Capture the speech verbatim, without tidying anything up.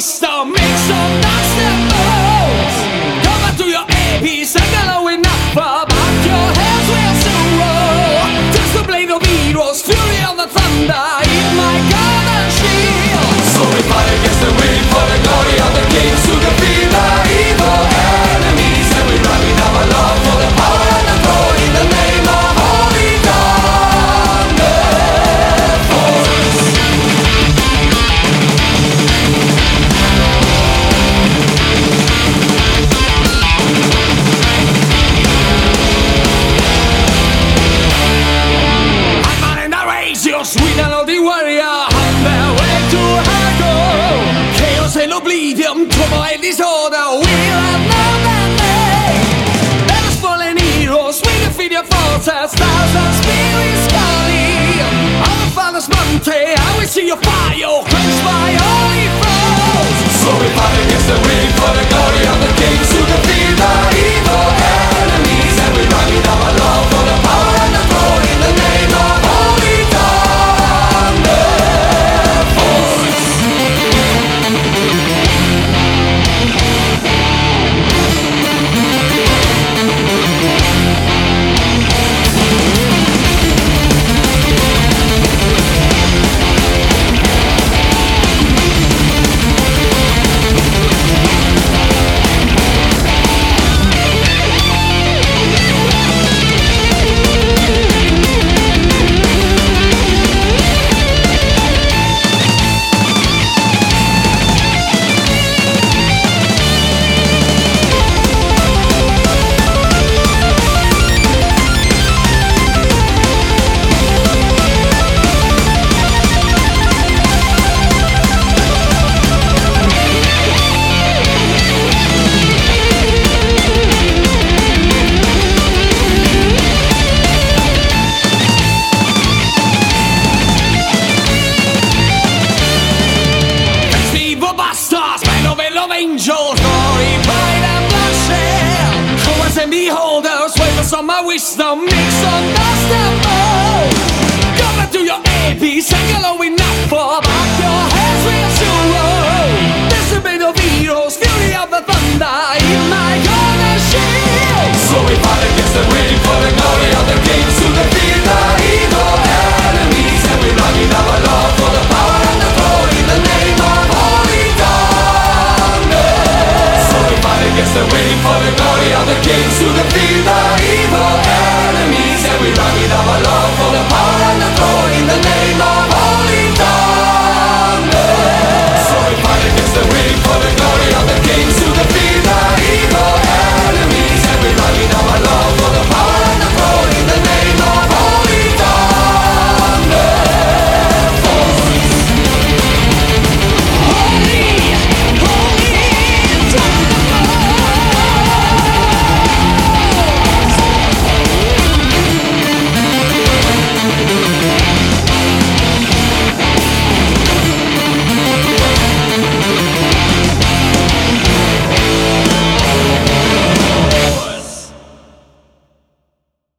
wisdom, make some non-step moves. Come back to your A P, sing along enough about your hands will soon roll. Just the blade of heroes, fury on the thunder, in my golden shield. So we fight against the wind for the glory of the kings, to defeat the evil enemies, and we run in our love for the power and the glory in the name of Holy Thunder Force. I'm on in the race, your sweet and lovely warrior, on their way to hell. Chaos and oblivion, trouble and disorder, we'll have known that name. Let us fallen heroes, we defeat your forces, thousand spirits calling. On the Father's mountain, I will see your fire, quench my holy foes. So we fight against the wind for the glory of the kings, to defeat the evil enemies, and we run in our love for the power and the glory in the name of Holy Thunder Force. Angels, glory, pride and bloodshed. Cowards and beholders, wavers on my wisdom, make some dust and mold. Come back to your A P, sing along enough for about your hands will soon roll. There's a bit of heroes, fury of the thunder, in my golden shield. So we fight against the wind for the glory of the kings, to defeat the evil enemies, and we run in our love for the power and the glory in the name of Holy Thunder. So we fight against the wind for the glory of the kings, to defeat the